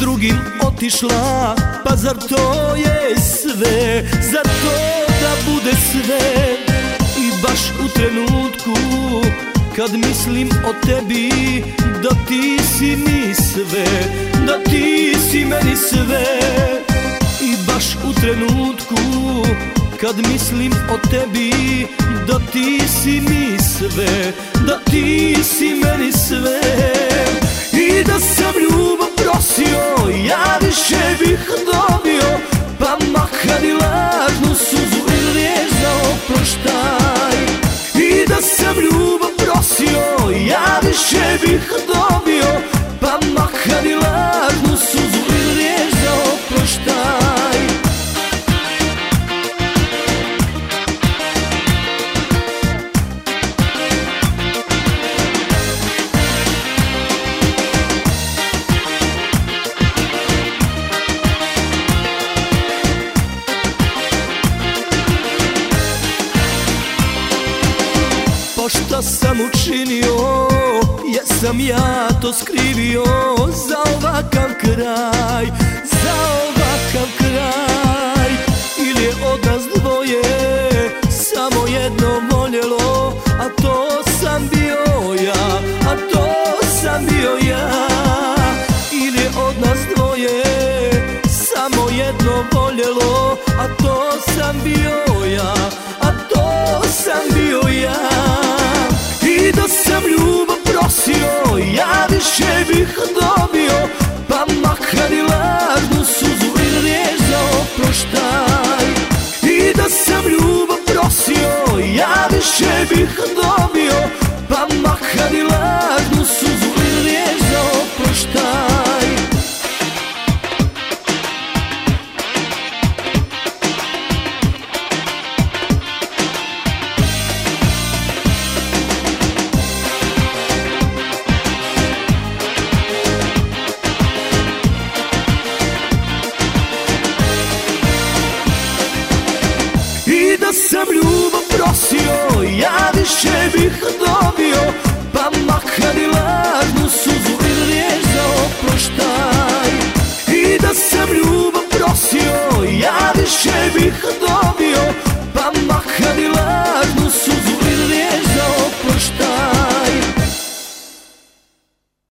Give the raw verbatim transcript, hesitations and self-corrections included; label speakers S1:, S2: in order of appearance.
S1: drugim otišla, pa zar to je sve? Zar to da bude sve? I baš u trenutku kad mislim o tebi, da ti si mi sve, da ti si meni sve. I baš u trenutku kad mislim o tebi, da ti si mi sve, da ti si meni sve. I da sam ljubav prosio, ja više bih dobio, pa makar i lažnu suzu ili riječ za oproštaj. I da sam ljubav prosio, ja više bih dobio, pa makar i lažnu suzu ili riječ za oproštaj. Šta sam učinio, jesam ja to skrivio za ovakav kraj, za ovakav kraj. Ili je od nas dvoje samo jedno voljelo, a to sam bio ja, a to sam bio ja. Ili je od nas dvoje samo jedno voljelo, a to sam bio ja, a to sam bio ja. I da sam ljubav prosio, ja više bih dobio, pa makar i lažnu suzu ili riječ za oproštaj. I da sam ljubav prosio, ja više bih dobio, pa makar i lažnu suzu ili riječ za oproštaj. Da sam ljubav prosio, ja više bih dobio, pa makar i lažnu suzu ili riječ za oproštaj. I da sam ljubav prosio, ja više bih dobio,